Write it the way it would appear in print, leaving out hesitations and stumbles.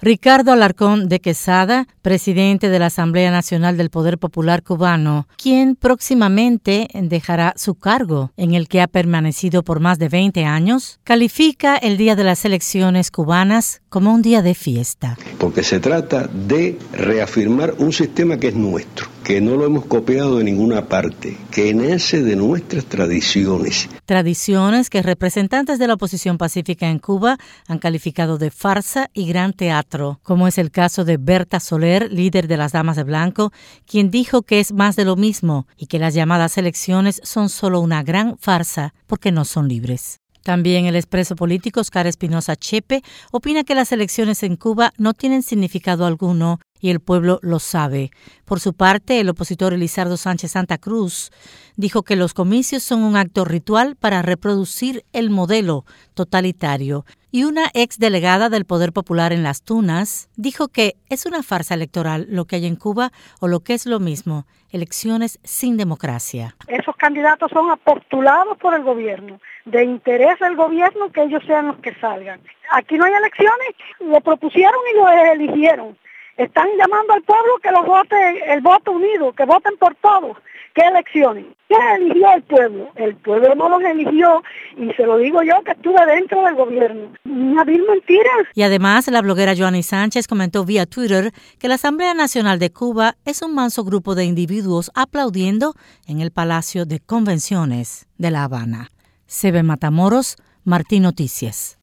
Ricardo Alarcón de Quesada, presidente de la Asamblea Nacional del Poder Popular Cubano, quien próximamente dejará su cargo, en el que ha permanecido por más de 20 años, califica el día de las elecciones cubanas como un día de fiesta. Porque se trata de reafirmar un sistema que es nuestro, que no lo hemos copiado de ninguna parte, que nace de nuestras tradiciones. Tradiciones que representantes de la oposición pacífica en Cuba han calificado de farsa y gran teatro, como es el caso de Berta Soler, líder de las Damas de Blanco, quien dijo que es más de lo mismo y que las llamadas elecciones son solo una gran farsa porque no son libres. También el expreso político Oscar Espinosa Chepe opina que las elecciones en Cuba no tienen significado alguno y el pueblo lo sabe. Por su parte, el opositor Elizardo Sánchez Santa Cruz dijo que los comicios son un acto ritual para reproducir el modelo totalitario. Y una exdelegada del Poder Popular en Las Tunas dijo que es una farsa electoral lo que hay en Cuba o lo que es lo mismo, elecciones sin democracia. Esos candidatos son apostulados por el gobierno. De interés del gobierno que ellos sean los que salgan. Aquí no hay elecciones, lo propusieron y lo eligieron. Están llamando al pueblo que los vote, el voto unido, que voten por todos. ¿Qué elecciones? ¿Qué eligió el pueblo? El pueblo no los eligió y se lo digo yo que estuve dentro del gobierno. Una vil mentira. Y además la bloguera Joanny Sánchez comentó vía Twitter que la Asamblea Nacional de Cuba es un manso grupo de individuos aplaudiendo en el Palacio de Convenciones de La Habana. Sebe Matamoros, Martín Noticias.